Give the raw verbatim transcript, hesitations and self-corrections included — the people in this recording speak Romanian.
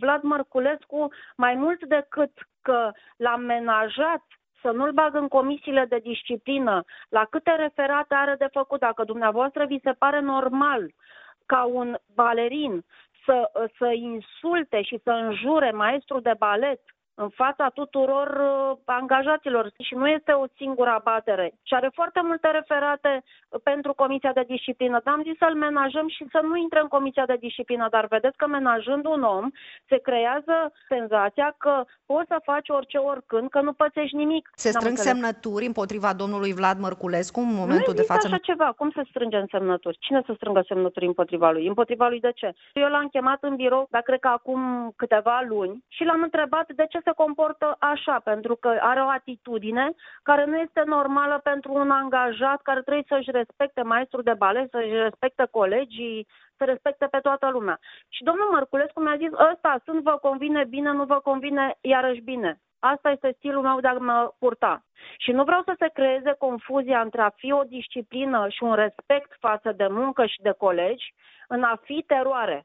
Vlad Mărculescu, mai mult decât că l-am menajat să nu-l bag în comisiile de disciplină, la câte referate are de făcut, dacă dumneavoastră vi se pare normal ca un balerin să, să insulte și să înjure maestru de balet în fața tuturor uh, angajaților și nu este o singură abatere și are foarte multe referate pentru Comisia de Disciplină. Dar am zis să-l menajăm și să nu intre în Comisia de Disciplină, dar vedeți că menajând un om se creează senzația că poți să faci orice oricând, că nu pățești nimic. Se strâng semnături împotriva domnului Vlad Mărculescu în momentul de față? Nu așa ceva. Cum se strânge în semnături? Cine să strângă semnături împotriva lui? Împotriva lui de ce? Eu l-am chemat în birou, dar cred că acum câteva luni și l-am întrebat de ce se comportă așa, pentru că are o atitudine care nu este normală pentru un angajat care trebuie să-și respecte maestrul de balet, să-și respecte colegii, să respecte pe toată lumea. Și domnul Mărculescu mi-a zis, ăsta sunt, vă convine bine, nu vă convine iarăși bine. Asta este stilul meu de a mă purta. Și nu vreau să se creeze confuzia între a fi o disciplină și un respect față de muncă și de colegi, în a fi teroare.